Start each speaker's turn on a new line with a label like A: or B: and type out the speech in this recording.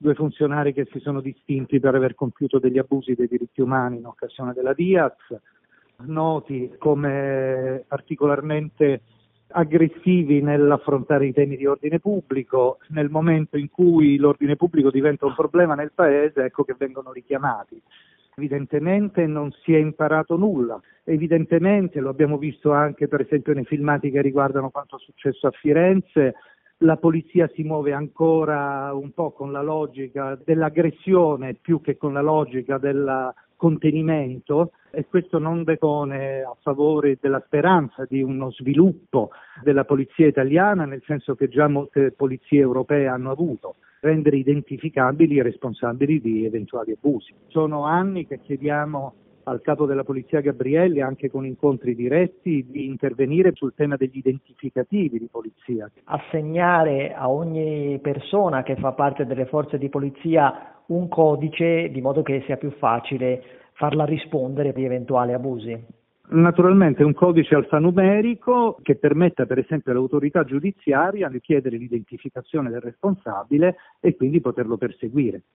A: due funzionari che si sono distinti per aver compiuto degli abusi dei diritti umani in occasione della Diaz, noti come particolarmente aggressivi nell'affrontare i temi di ordine pubblico. Nel momento in cui l'ordine pubblico diventa un problema nel Paese, ecco che vengono richiamati. Evidentemente non si è imparato nulla, evidentemente, lo abbiamo visto anche per esempio nei filmati che riguardano quanto è successo a Firenze, la polizia si muove ancora un po' con la logica dell'aggressione più che con la logica del contenimento, e questo non depone a favore della speranza di uno sviluppo della polizia italiana, nel senso che già molte polizie europee hanno avuto, rendere identificabili i responsabili di eventuali abusi. Sono anni che chiediamo al capo della polizia Gabrielli, anche con incontri diretti, di intervenire sul tema degli identificativi di polizia.
B: Assegnare a ogni persona che fa parte delle forze di polizia un codice, di modo che sia più facile farla rispondere di eventuali abusi.
A: Naturalmente un codice alfanumerico che permetta per esempio all'autorità giudiziaria di chiedere l'identificazione del responsabile e quindi poterlo perseguire.